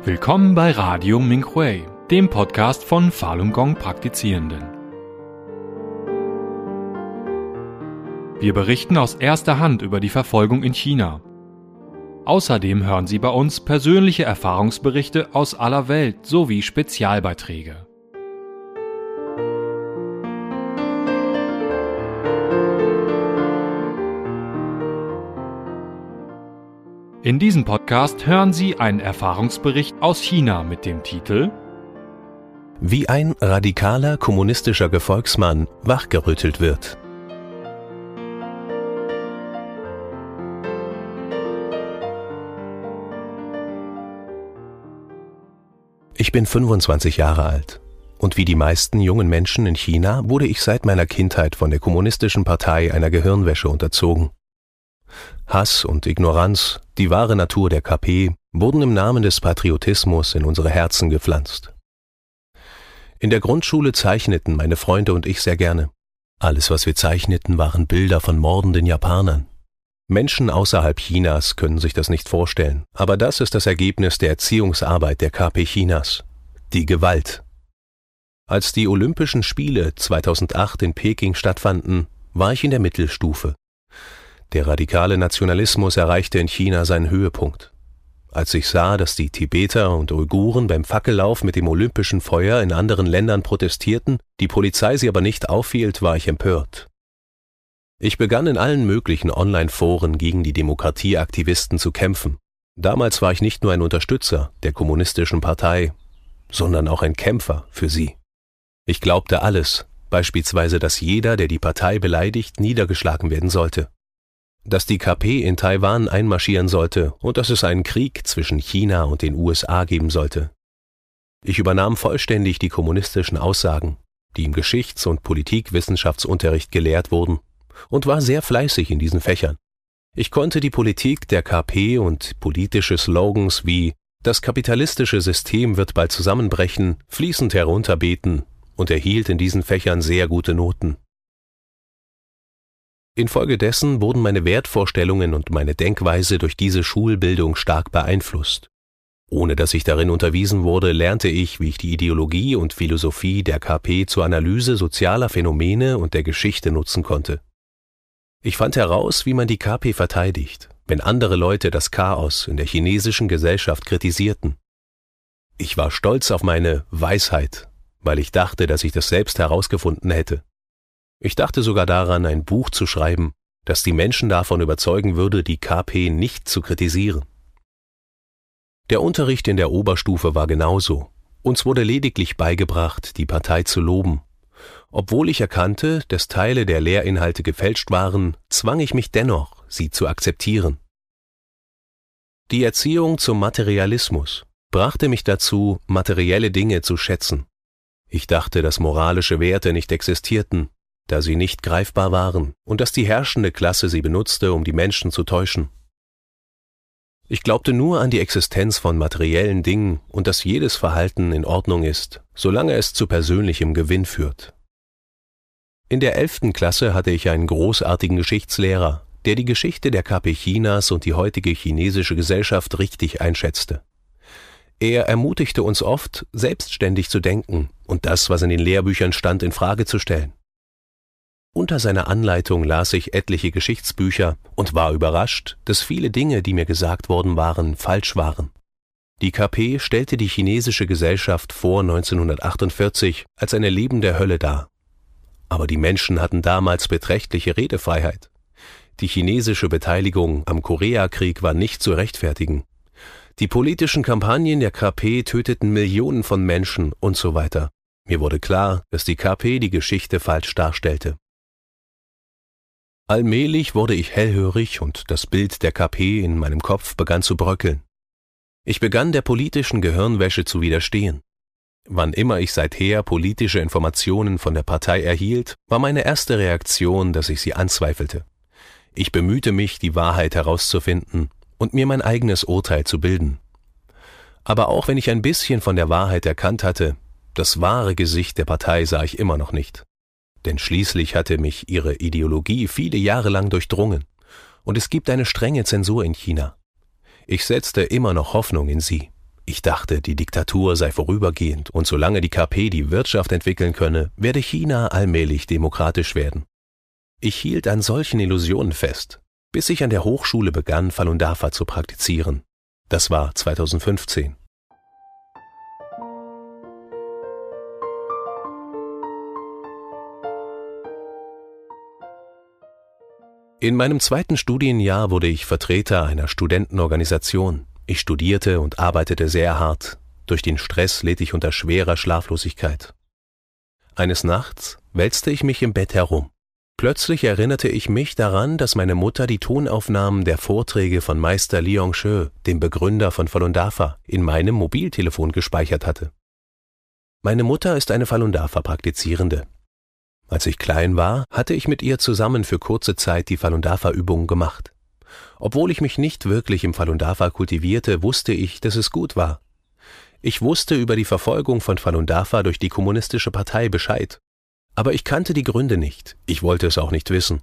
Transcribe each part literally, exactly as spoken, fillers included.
Willkommen bei Radio Minhui, dem Podcast von Falun Gong Praktizierenden. Wir berichten aus erster Hand über die Verfolgung in China. Außerdem hören Sie bei uns persönliche Erfahrungsberichte aus aller Welt sowie Spezialbeiträge. In diesem Podcast hören Sie einen Erfahrungsbericht aus China mit dem Titel Wie ein radikaler kommunistischer Gefolgsmann wachgerüttelt wird. Ich bin fünfundzwanzig Jahre alt und wie die meisten jungen Menschen in China wurde ich seit meiner Kindheit von der Kommunistischen Partei einer Gehirnwäsche unterzogen. Hass und Ignoranz, die wahre Natur der K P, wurden im Namen des Patriotismus in unsere Herzen gepflanzt. In der Grundschule zeichneten meine Freunde und ich sehr gerne. Alles, was wir zeichneten, waren Bilder von mordenden Japanern. Menschen außerhalb Chinas können sich das nicht vorstellen, aber das ist das Ergebnis der Erziehungsarbeit der K P Chinas. Die Gewalt. Als die Olympischen Spiele zweitausendacht in Peking stattfanden, war ich in der Mittelstufe. Der radikale Nationalismus erreichte in China seinen Höhepunkt. Als ich sah, dass die Tibeter und Uiguren beim Fackellauf mit dem olympischen Feuer in anderen Ländern protestierten, die Polizei sie aber nicht aufhielt, war ich empört. Ich begann in allen möglichen Online-Foren gegen die Demokratieaktivisten zu kämpfen. Damals war ich nicht nur ein Unterstützer der Kommunistischen Partei, sondern auch ein Kämpfer für sie. Ich glaubte alles, beispielsweise, dass jeder, der die Partei beleidigt, niedergeschlagen werden sollte. Dass die K P in Taiwan einmarschieren sollte und dass es einen Krieg zwischen China und den U S A geben sollte. Ich übernahm vollständig die kommunistischen Aussagen, die im Geschichts- und Politikwissenschaftsunterricht gelehrt wurden, und war sehr fleißig in diesen Fächern. Ich konnte die Politik der K P und politische Slogans wie »Das kapitalistische System wird bald zusammenbrechen« fließend herunterbeten und erhielt in diesen Fächern sehr gute Noten. Infolgedessen wurden meine Wertvorstellungen und meine Denkweise durch diese Schulbildung stark beeinflusst. Ohne dass ich darin unterwiesen wurde, lernte ich, wie ich die Ideologie und Philosophie der K P zur Analyse sozialer Phänomene und der Geschichte nutzen konnte. Ich fand heraus, wie man die K P verteidigt, wenn andere Leute das Chaos in der chinesischen Gesellschaft kritisierten. Ich war stolz auf meine Weisheit, weil ich dachte, dass ich das selbst herausgefunden hätte. Ich dachte sogar daran, ein Buch zu schreiben, das die Menschen davon überzeugen würde, die K P nicht zu kritisieren. Der Unterricht in der Oberstufe war genauso. Uns wurde lediglich beigebracht, die Partei zu loben. Obwohl ich erkannte, dass Teile der Lehrinhalte gefälscht waren, zwang ich mich dennoch, sie zu akzeptieren. Die Erziehung zum Materialismus brachte mich dazu, materielle Dinge zu schätzen. Ich dachte, dass moralische Werte nicht existierten, da sie nicht greifbar waren und dass die herrschende Klasse sie benutzte, um die Menschen zu täuschen. Ich glaubte nur an die Existenz von materiellen Dingen und dass jedes Verhalten in Ordnung ist, solange es zu persönlichem Gewinn führt. In der elften Klasse hatte ich einen großartigen Geschichtslehrer, der die Geschichte der K P Chinas und die heutige chinesische Gesellschaft richtig einschätzte. Er ermutigte uns oft, selbstständig zu denken und das, was in den Lehrbüchern stand, in Frage zu stellen. Unter seiner Anleitung las ich etliche Geschichtsbücher und war überrascht, dass viele Dinge, die mir gesagt worden waren, falsch waren. Die K P stellte die chinesische Gesellschaft vor neunzehnhundertachtundvierzig als eine lebende Hölle dar. Aber die Menschen hatten damals beträchtliche Redefreiheit. Die chinesische Beteiligung am Koreakrieg war nicht zu rechtfertigen. Die politischen Kampagnen der K P töteten Millionen von Menschen und so weiter. Mir wurde klar, dass die K P die Geschichte falsch darstellte. Allmählich wurde ich hellhörig und das Bild der K P in meinem Kopf begann zu bröckeln. Ich begann der politischen Gehirnwäsche zu widerstehen. Wann immer ich seither politische Informationen von der Partei erhielt, war meine erste Reaktion, dass ich sie anzweifelte. Ich bemühte mich, die Wahrheit herauszufinden und mir mein eigenes Urteil zu bilden. Aber auch wenn ich ein bisschen von der Wahrheit erkannt hatte, das wahre Gesicht der Partei sah ich immer noch nicht. Denn schließlich hatte mich ihre Ideologie viele Jahre lang durchdrungen und es gibt eine strenge Zensur in China. Ich setzte immer noch Hoffnung in sie. Ich dachte, die Diktatur sei vorübergehend und solange die K P die Wirtschaft entwickeln könne, werde China allmählich demokratisch werden. Ich hielt an solchen Illusionen fest, bis ich an der Hochschule begann, Falun Dafa zu praktizieren. Das war zweitausendfünfzehn. In meinem zweiten Studienjahr wurde ich Vertreter einer Studentenorganisation. Ich studierte und arbeitete sehr hart. Durch den Stress litt ich unter schwerer Schlaflosigkeit. Eines Nachts wälzte ich mich im Bett herum. Plötzlich erinnerte ich mich daran, dass meine Mutter die Tonaufnahmen der Vorträge von Meister Liang She, dem Begründer von Falun Dafa, in meinem Mobiltelefon gespeichert hatte. Meine Mutter ist eine Falun Dafa-Praktizierende. Als ich klein war, hatte ich mit ihr zusammen für kurze Zeit die Falun Dafa-Übungen gemacht. Obwohl ich mich nicht wirklich im Falun Dafa kultivierte, wusste ich, dass es gut war. Ich wusste über die Verfolgung von Falun Dafa durch die Kommunistische Partei Bescheid. Aber ich kannte die Gründe nicht, ich wollte es auch nicht wissen.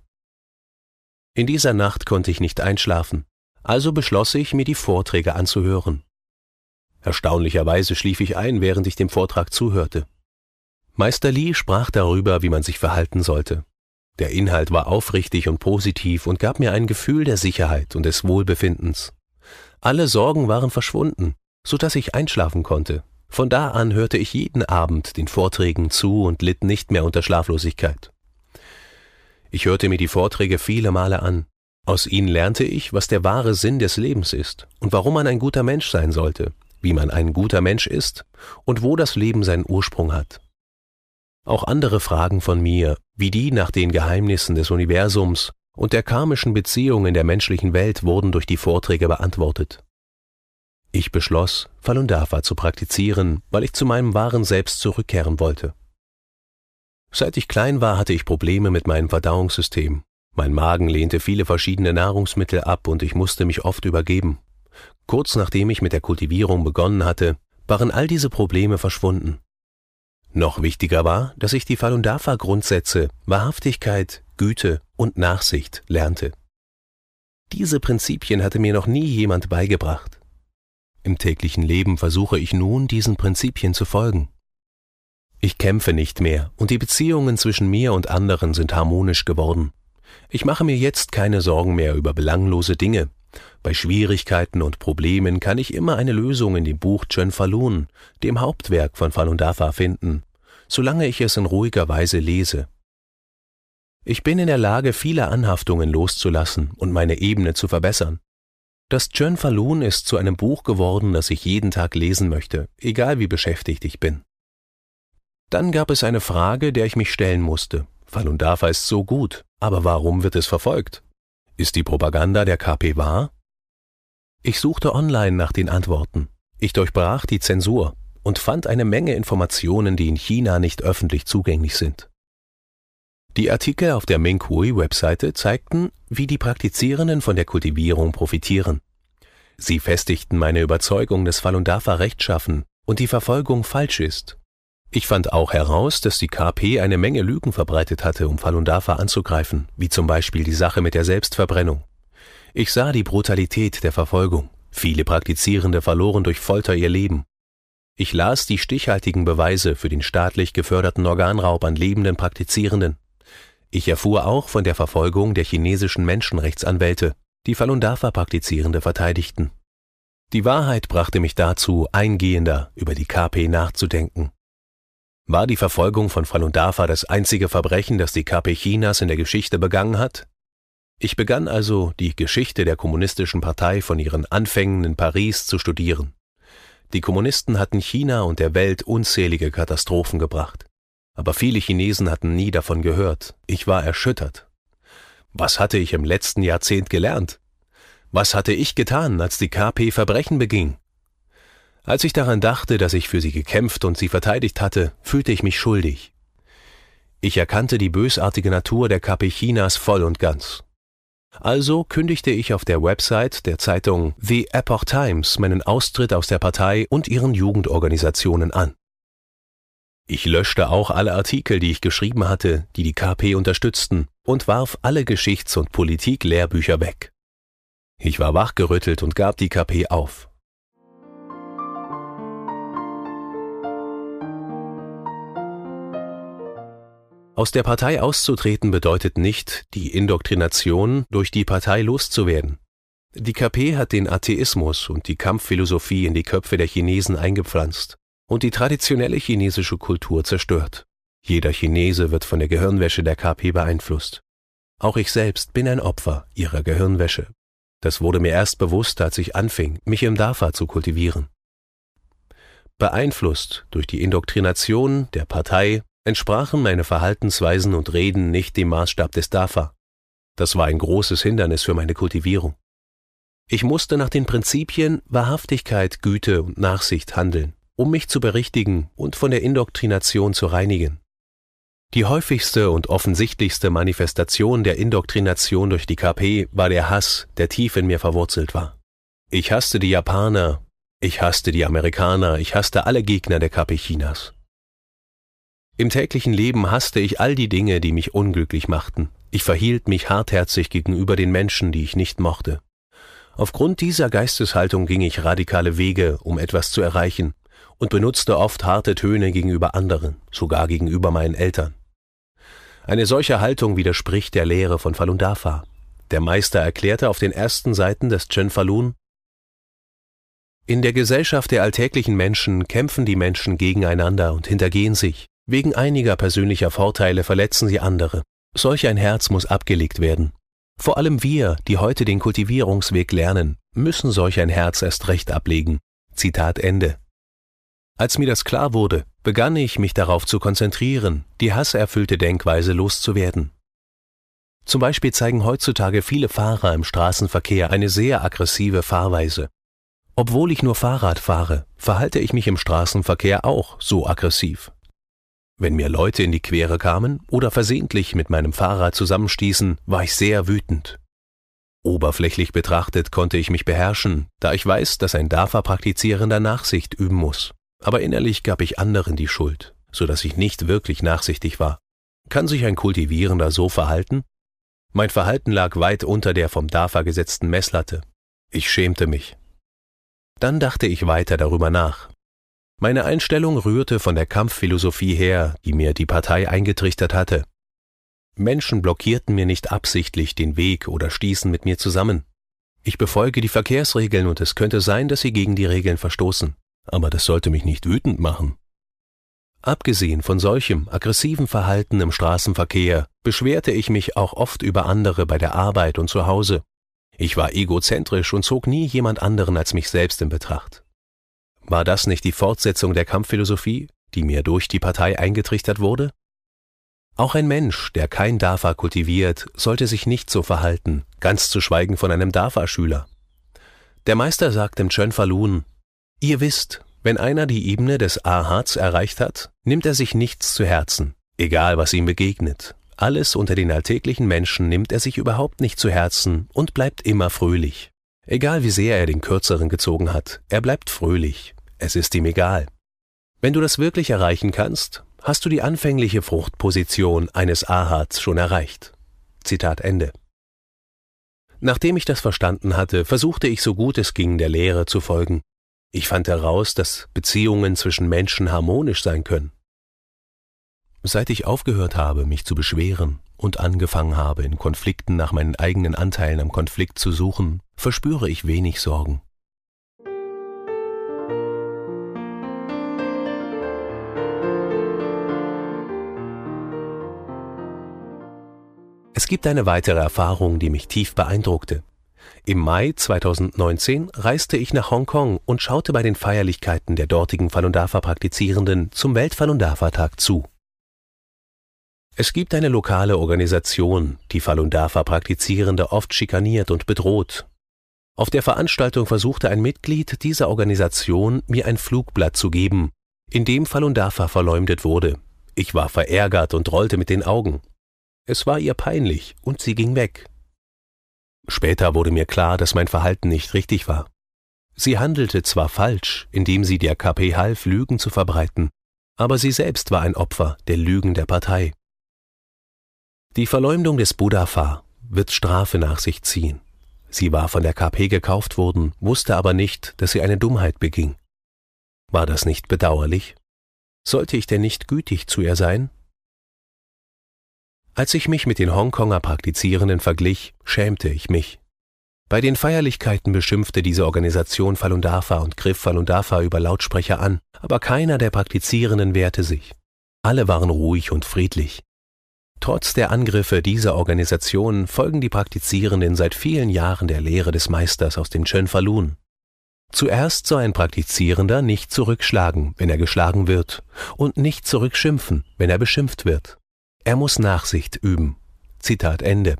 In dieser Nacht konnte ich nicht einschlafen, also beschloss ich, mir die Vorträge anzuhören. Erstaunlicherweise schlief ich ein, während ich dem Vortrag zuhörte. Meister Li sprach darüber, wie man sich verhalten sollte. Der Inhalt war aufrichtig und positiv und gab mir ein Gefühl der Sicherheit und des Wohlbefindens. Alle Sorgen waren verschwunden, so dass ich einschlafen konnte. Von da an hörte ich jeden Abend den Vorträgen zu und litt nicht mehr unter Schlaflosigkeit. Ich hörte mir die Vorträge viele Male an. Aus ihnen lernte ich, was der wahre Sinn des Lebens ist und warum man ein guter Mensch sein sollte, wie man ein guter Mensch ist und wo das Leben seinen Ursprung hat. Auch andere Fragen von mir, wie die nach den Geheimnissen des Universums und der karmischen Beziehungen der menschlichen Welt, wurden durch die Vorträge beantwortet. Ich beschloss, Falun Dafa zu praktizieren, weil ich zu meinem wahren Selbst zurückkehren wollte. Seit ich klein war, hatte ich Probleme mit meinem Verdauungssystem. Mein Magen lehnte viele verschiedene Nahrungsmittel ab und ich musste mich oft übergeben. Kurz nachdem ich mit der Kultivierung begonnen hatte, waren all diese Probleme verschwunden. Noch wichtiger war, dass ich die Falun Dafa-Grundsätze Wahrhaftigkeit, Güte und Nachsicht lernte. Diese Prinzipien hatte mir noch nie jemand beigebracht. Im täglichen Leben versuche ich nun, diesen Prinzipien zu folgen. Ich kämpfe nicht mehr und die Beziehungen zwischen mir und anderen sind harmonisch geworden. Ich mache mir jetzt keine Sorgen mehr über belanglose Dinge. Bei Schwierigkeiten und Problemen kann ich immer eine Lösung in dem Buch Chön Falun, dem Hauptwerk von Falun Dafa, finden, solange ich es in ruhiger Weise lese. Ich bin in der Lage, viele Anhaftungen loszulassen und meine Ebene zu verbessern. Das Chön Falun ist zu einem Buch geworden, das ich jeden Tag lesen möchte, egal wie beschäftigt ich bin. Dann gab es eine Frage, der ich mich stellen musste. Falun Dafa ist so gut, aber warum wird es verfolgt? Ist die Propaganda der K P wahr? Ich suchte online nach den Antworten. Ich durchbrach die Zensur und fand eine Menge Informationen, die in China nicht öffentlich zugänglich sind. Die Artikel auf der Ming Hui-Webseite zeigten, wie die Praktizierenden von der Kultivierung profitieren. Sie festigten meine Überzeugung, dass Falun Dafa rechtschaffen und die Verfolgung falsch ist. Ich fand auch heraus, dass die K P eine Menge Lügen verbreitet hatte, um Falun Dafa anzugreifen, wie zum Beispiel die Sache mit der Selbstverbrennung. Ich sah die Brutalität der Verfolgung. Viele Praktizierende verloren durch Folter ihr Leben. Ich las die stichhaltigen Beweise für den staatlich geförderten Organraub an lebenden Praktizierenden. Ich erfuhr auch von der Verfolgung der chinesischen Menschenrechtsanwälte, die Falun Dafa Praktizierende verteidigten. Die Wahrheit brachte mich dazu, eingehender über die K P nachzudenken. War die Verfolgung von Falun Dafa das einzige Verbrechen, das die K P Chinas in der Geschichte begangen hat? Ich begann also, die Geschichte der Kommunistischen Partei von ihren Anfängen in Paris zu studieren. Die Kommunisten hatten China und der Welt unzählige Katastrophen gebracht. Aber viele Chinesen hatten nie davon gehört. Ich war erschüttert. Was hatte ich im letzten Jahrzehnt gelernt? Was hatte ich getan, als die K P Verbrechen beging? Als ich daran dachte, dass ich für sie gekämpft und sie verteidigt hatte, fühlte ich mich schuldig. Ich erkannte die bösartige Natur der K P Chinas voll und ganz. Also kündigte ich auf der Website der Zeitung The Epoch Times meinen Austritt aus der Partei und ihren Jugendorganisationen an. Ich löschte auch alle Artikel, die ich geschrieben hatte, die die K P unterstützten, und warf alle Geschichts- und Politik-Lehrbücher weg. Ich war wachgerüttelt und gab die K P auf. Aus der Partei auszutreten bedeutet nicht, die Indoktrination durch die Partei loszuwerden. Die K P hat den Atheismus und die Kampfphilosophie in die Köpfe der Chinesen eingepflanzt und die traditionelle chinesische Kultur zerstört. Jeder Chinese wird von der Gehirnwäsche der K P beeinflusst. Auch ich selbst bin ein Opfer ihrer Gehirnwäsche. Das wurde mir erst bewusst, als ich anfing, mich im D A F A zu kultivieren. Beeinflusst durch die Indoktrination der Partei entsprachen meine Verhaltensweisen und Reden nicht dem Maßstab des D A F A. Das war ein großes Hindernis für meine Kultivierung. Ich musste nach den Prinzipien Wahrhaftigkeit, Güte und Nachsicht handeln, um mich zu berichtigen und von der Indoktrination zu reinigen. Die häufigste und offensichtlichste Manifestation der Indoktrination durch die K P war der Hass, der tief in mir verwurzelt war. Ich hasste die Japaner, ich hasste die Amerikaner, ich hasste alle Gegner der K P Chinas. Im täglichen Leben hasste ich all die Dinge, die mich unglücklich machten. Ich verhielt mich hartherzig gegenüber den Menschen, die ich nicht mochte. Aufgrund dieser Geisteshaltung ging ich radikale Wege, um etwas zu erreichen, und benutzte oft harte Töne gegenüber anderen, sogar gegenüber meinen Eltern. Eine solche Haltung widerspricht der Lehre von Falun Dafa. Der Meister erklärte auf den ersten Seiten des Chen Falun: In der Gesellschaft der alltäglichen Menschen kämpfen die Menschen gegeneinander und hintergehen sich. Wegen einiger persönlicher Vorteile verletzen sie andere. Solch ein Herz muss abgelegt werden. Vor allem wir, die heute den Kultivierungsweg lernen, müssen solch ein Herz erst recht ablegen. Zitat Ende. Als mir das klar wurde, begann ich, mich darauf zu konzentrieren, die hasserfüllte Denkweise loszuwerden. Zum Beispiel zeigen heutzutage viele Fahrer im Straßenverkehr eine sehr aggressive Fahrweise. Obwohl ich nur Fahrrad fahre, verhalte ich mich im Straßenverkehr auch so aggressiv. Wenn mir Leute in die Quere kamen oder versehentlich mit meinem Fahrrad zusammenstießen, war ich sehr wütend. Oberflächlich betrachtet konnte ich mich beherrschen, da ich weiß, dass ein D A F A-Praktizierender Nachsicht üben muss. Aber innerlich gab ich anderen die Schuld, so dass ich nicht wirklich nachsichtig war. Kann sich ein Kultivierender so verhalten? Mein Verhalten lag weit unter der vom D A F A gesetzten Messlatte. Ich schämte mich. Dann dachte ich weiter darüber nach. Meine Einstellung rührte von der Kampfphilosophie her, die mir die Partei eingetrichtert hatte. Menschen blockierten mir nicht absichtlich den Weg oder stießen mit mir zusammen. Ich befolge die Verkehrsregeln und es könnte sein, dass sie gegen die Regeln verstoßen. Aber das sollte mich nicht wütend machen. Abgesehen von solchem aggressiven Verhalten im Straßenverkehr beschwerte ich mich auch oft über andere bei der Arbeit und zu Hause. Ich war egozentrisch und zog nie jemand anderen als mich selbst in Betracht. War das nicht die Fortsetzung der Kampfphilosophie, die mir durch die Partei eingetrichtert wurde? Auch ein Mensch, der kein D A F A kultiviert, sollte sich nicht so verhalten, ganz zu schweigen von einem D A F A-Schüler. Der Meister sagt im Chen Falun: Ihr wisst, wenn einer die Ebene des Arhats erreicht hat, nimmt er sich nichts zu Herzen, egal was ihm begegnet. Alles unter den alltäglichen Menschen nimmt er sich überhaupt nicht zu Herzen und bleibt immer fröhlich. Egal wie sehr er den Kürzeren gezogen hat, er bleibt fröhlich. Es ist ihm egal. Wenn du das wirklich erreichen kannst, hast du die anfängliche Fruchtposition eines Arhats schon erreicht. Zitat Ende. Nachdem ich das verstanden hatte, versuchte ich so gut es ging, der Lehre zu folgen. Ich fand heraus, dass Beziehungen zwischen Menschen harmonisch sein können. Seit ich aufgehört habe, mich zu beschweren und angefangen habe, in Konflikten nach meinen eigenen Anteilen am Konflikt zu suchen, verspüre ich wenig Sorgen. Es gibt eine weitere Erfahrung, die mich tief beeindruckte. Im Mai zweitausendneunzehn reiste ich nach Hongkong und schaute bei den Feierlichkeiten der dortigen Falun Dafa-Praktizierenden zum Welt-Falun Dafa-Tag zu. Es gibt eine lokale Organisation, die Falun Dafa-Praktizierende oft schikaniert und bedroht. Auf der Veranstaltung versuchte ein Mitglied dieser Organisation, mir ein Flugblatt zu geben, in dem Falun Dafa verleumdet wurde. Ich war verärgert und rollte mit den Augen. Es war ihr peinlich und sie ging weg. Später wurde mir klar, dass mein Verhalten nicht richtig war. Sie handelte zwar falsch, indem sie der K P half, Lügen zu verbreiten, aber sie selbst war ein Opfer der Lügen der Partei. Die Verleumdung des Buddha wird Strafe nach sich ziehen. Sie war von der K P gekauft worden, wusste aber nicht, dass sie eine Dummheit beging. War das nicht bedauerlich? Sollte ich denn nicht gütig zu ihr sein? Als ich mich mit den Hongkonger Praktizierenden verglich, schämte ich mich. Bei den Feierlichkeiten beschimpfte diese Organisation Falun Dafa und griff Falun Dafa über Lautsprecher an, aber keiner der Praktizierenden wehrte sich. Alle waren ruhig und friedlich. Trotz der Angriffe dieser Organisation folgen die Praktizierenden seit vielen Jahren der Lehre des Meisters aus dem Chön Falun. Zuerst soll ein Praktizierender nicht zurückschlagen, wenn er geschlagen wird, und nicht zurückschimpfen, wenn er beschimpft wird. Er muss Nachsicht üben. Zitat Ende.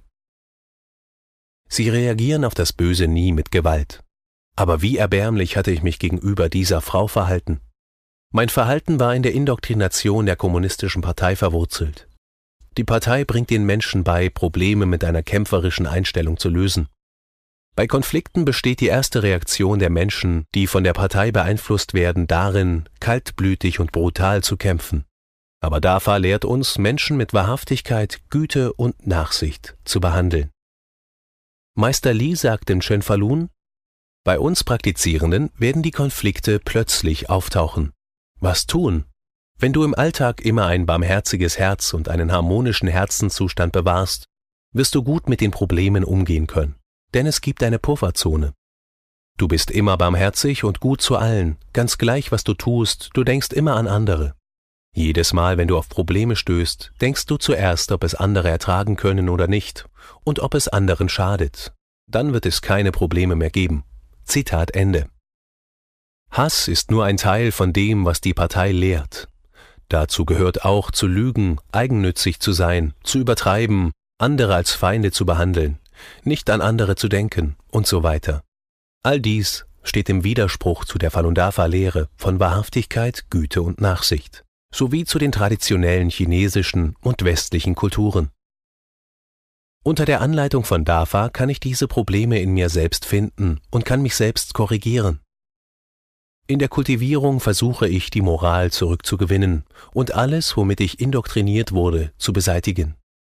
Sie reagieren auf das Böse nie mit Gewalt. Aber wie erbärmlich hatte ich mich gegenüber dieser Frau verhalten. Mein Verhalten war in der Indoktrination der kommunistischen Partei verwurzelt. Die Partei bringt den Menschen bei, Probleme mit einer kämpferischen Einstellung zu lösen. Bei Konflikten besteht die erste Reaktion der Menschen, die von der Partei beeinflusst werden, darin, kaltblütig und brutal zu kämpfen. Aber Dafa lehrt uns, Menschen mit Wahrhaftigkeit, Güte und Nachsicht zu behandeln. Meister Li sagt im Chön Falun: Bei uns Praktizierenden werden die Konflikte plötzlich auftauchen. Was tun? Wenn du im Alltag immer ein barmherziges Herz und einen harmonischen Herzenszustand bewahrst, wirst du gut mit den Problemen umgehen können. Denn es gibt eine Pufferzone. Du bist immer barmherzig und gut zu allen, ganz gleich, was du tust, du denkst immer an andere. Jedes Mal, wenn du auf Probleme stößt, denkst du zuerst, ob es andere ertragen können oder nicht und ob es anderen schadet. Dann wird es keine Probleme mehr geben. Zitat Ende. Hass ist nur ein Teil von dem, was die Partei lehrt. Dazu gehört auch zu lügen, eigennützig zu sein, zu übertreiben, andere als Feinde zu behandeln, nicht an andere zu denken und so weiter. All dies steht im Widerspruch zu der Falun Dafa-Lehre von Wahrhaftigkeit, Güte und Nachsicht, sowie zu den traditionellen chinesischen und westlichen Kulturen. Unter der Anleitung von Dafa kann ich diese Probleme in mir selbst finden und kann mich selbst korrigieren. In der Kultivierung versuche ich, die Moral zurückzugewinnen und alles, womit ich indoktriniert wurde, zu beseitigen.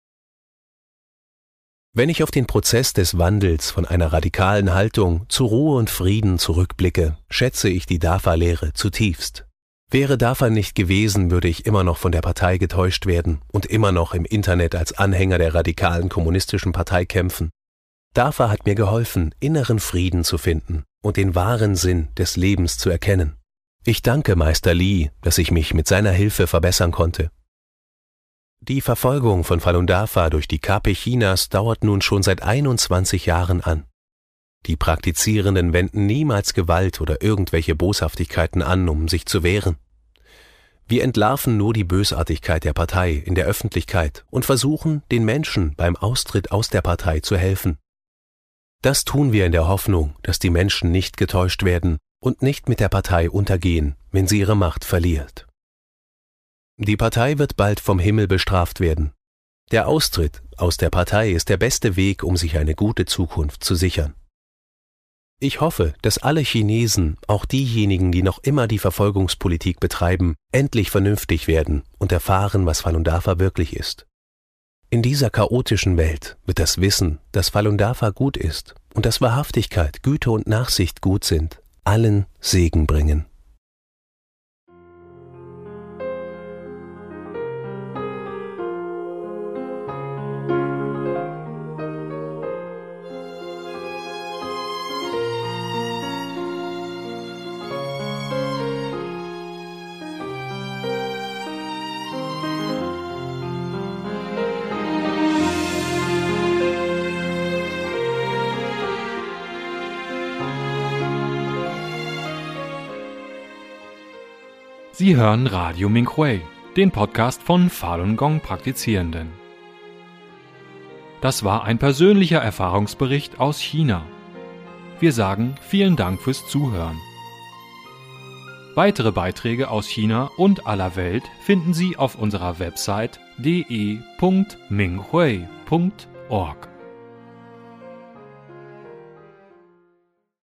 Wenn ich auf den Prozess des Wandels von einer radikalen Haltung zu Ruhe und Frieden zurückblicke, schätze ich die Dafa-Lehre zutiefst. Wäre Dafa nicht gewesen, würde ich immer noch von der Partei getäuscht werden und immer noch im Internet als Anhänger der radikalen kommunistischen Partei kämpfen. Dafa hat mir geholfen, inneren Frieden zu finden und den wahren Sinn des Lebens zu erkennen. Ich danke Meister Li, dass ich mich mit seiner Hilfe verbessern konnte. Die Verfolgung von Falun Dafa durch die K P Chinas dauert nun schon seit einundzwanzig Jahren an. Die Praktizierenden wenden niemals Gewalt oder irgendwelche Boshaftigkeiten an, um sich zu wehren. Wir entlarven nur die Bösartigkeit der Partei in der Öffentlichkeit und versuchen, den Menschen beim Austritt aus der Partei zu helfen. Das tun wir in der Hoffnung, dass die Menschen nicht getäuscht werden und nicht mit der Partei untergehen, wenn sie ihre Macht verliert. Die Partei wird bald vom Himmel bestraft werden. Der Austritt aus der Partei ist der beste Weg, um sich eine gute Zukunft zu sichern. Ich hoffe, dass alle Chinesen, auch diejenigen, die noch immer die Verfolgungspolitik betreiben, endlich vernünftig werden und erfahren, was Falun Dafa wirklich ist. In dieser chaotischen Welt wird das Wissen, dass Falun Dafa gut ist und dass Wahrhaftigkeit, Güte und Nachsicht gut sind, allen Segen bringen. Sie hören Radio Minghui, den Podcast von Falun Gong Praktizierenden. Das war ein persönlicher Erfahrungsbericht aus China. Wir sagen vielen Dank fürs Zuhören. Weitere Beiträge aus China und aller Welt finden Sie auf unserer Website d e punkt minghui punkt org.